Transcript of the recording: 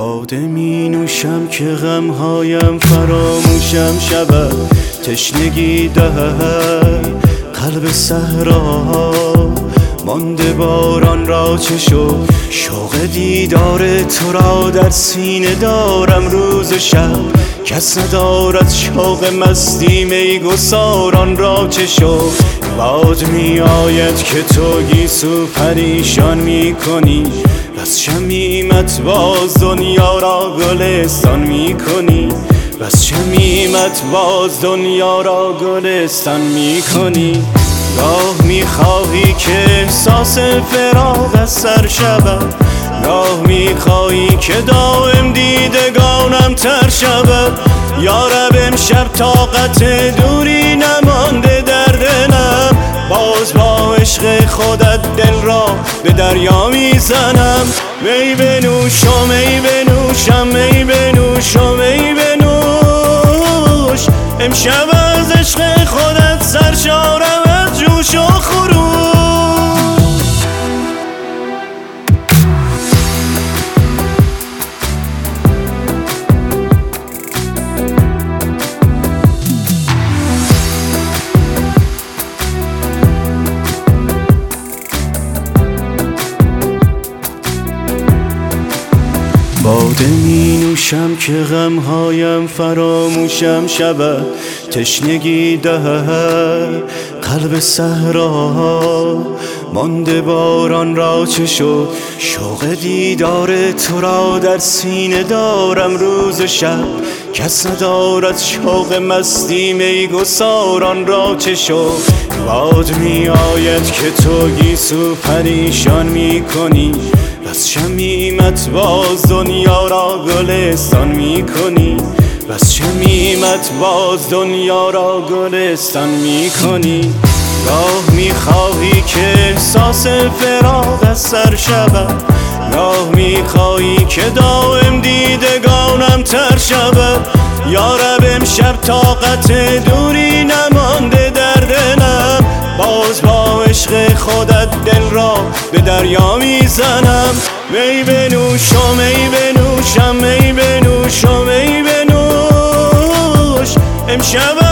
باده می نوشم که غمهایم فراموشم شود. تشنگی دهد قلب صحرا، مانده باران را چه شد. شوق دیدار تو را در سینه دارم روز و شب. کس ندارد شوق مستی میگساران را چه شد. باد می آید که تو گیسو پریشان می کنی، بس شمیمت باز دنیا را گلستان می کنی. بس شمیمت باز دنیا را گلستان می کنی. گاه می خواهی که احساس فراق از سر شود، گاه می خواهی که دائم دیدگانم تر شود. یارب امشب طاقت دوری نمانده در دلم، باز با عشق خودت دل را به دریا میزنم. می بنوش و می بنوشم، می بنوش و می بنوش. امشب از عشق خودت سرشارم از جوش و خروش. باده می نوشم که غمهایم فراموشم شود. تشنگی دهد قلب صحرا، مانده باران را چه شد. شوق دیدار تو را در سینه دارم روز و شب. کس ندارد شوق مستی میگساران را چه شد. باد می آید که تو گیسو پریشان می کنی، بس شمیمت باز دنیا را گلستان می کنی. بس شمیمت باز دنیا را گلستان می کنی. گاه می خواهی که احساس فراق از سر شود، گاه می خواهی که دائم دیدگانم تر شود. یارب امشب طاقت دوری نمانده در دلم، باز با عشق خودت دل را به دریا میزنم. می بنوش و می بنوشم، می بنوش و می بنوش. امشب